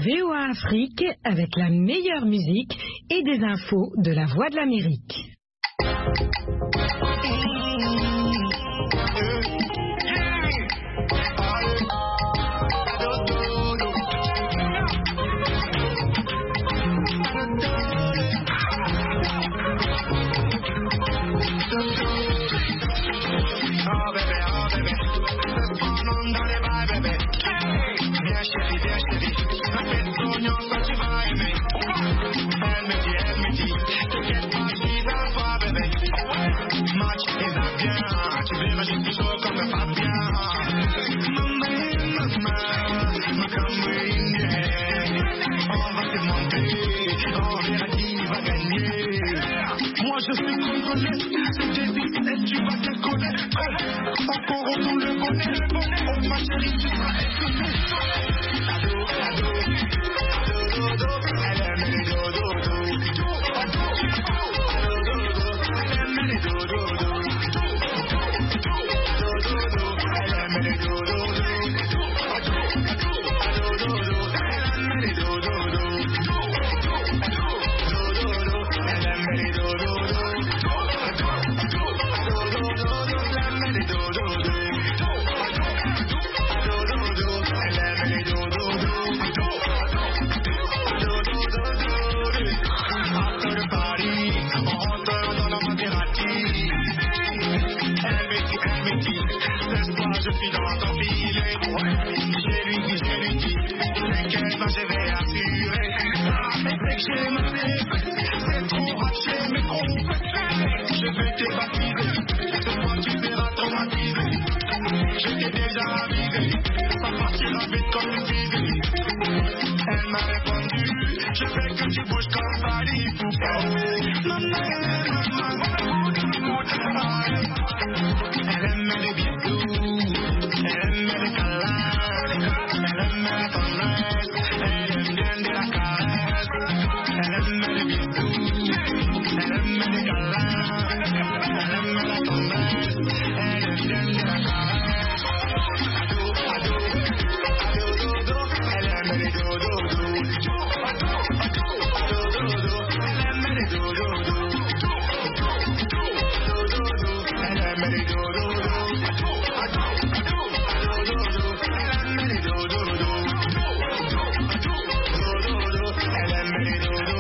VOA Afrique avec la meilleure musique et des infos de la Voix de l'Amérique. Je suis congolais, c'est Jésus, et tu vas te connaître. Encore on le connaît, oh ma chérie, tu seras étonnée. Ado, ado, ado, dodo, elle aime les dodo, ado, elle aime les dodo, elle aime les dodo, j'ai ma tête, c'est trop raché, mais trop je vais te baptiser, ce fois tu seras traumatisé. Je t'ai déjà avisé, ça partira vite comme une visée. Elle m'a répondu, je veux que tu bouges comme Fali Poupa. Elle aime les bisous, elle aime les câlins, elle aime la tendresse, elle aime bien de la caresse. Elle aime les bisous, elle aime les câlins, elle aime la tendresse, elle aime bien de la caresse. Ado, ado, ado, dodo, elle aime les dodo, ado, ado, dodo, elle aime les dodo, elle aime les dodo, ado, ado, dodo, elle aime les dodo, elle aime les dodo.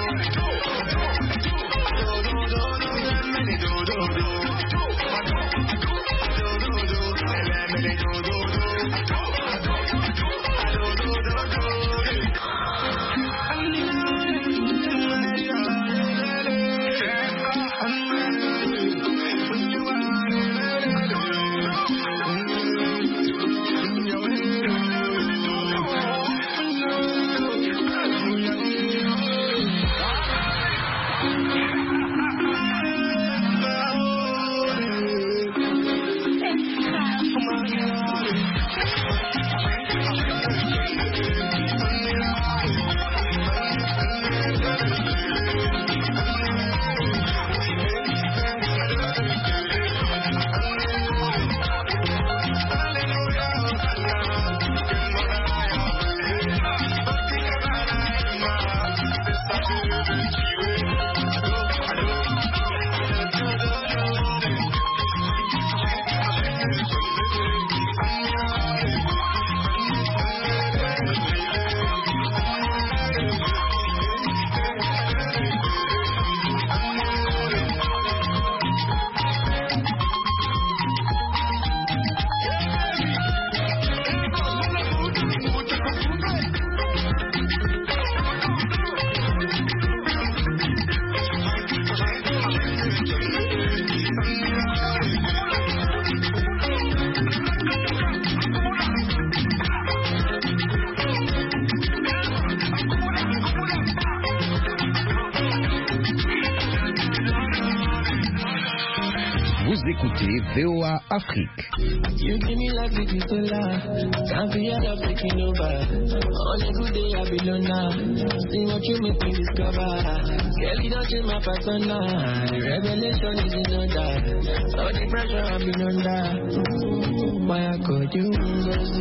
Écoutez VOA Afrique. You give me like the Pistola, can't be other taking over. All the good day I belong now. See what you make me discover. Girl, you don't change my persona. The revelation is in order. All the pressure I've been under. Why I called you?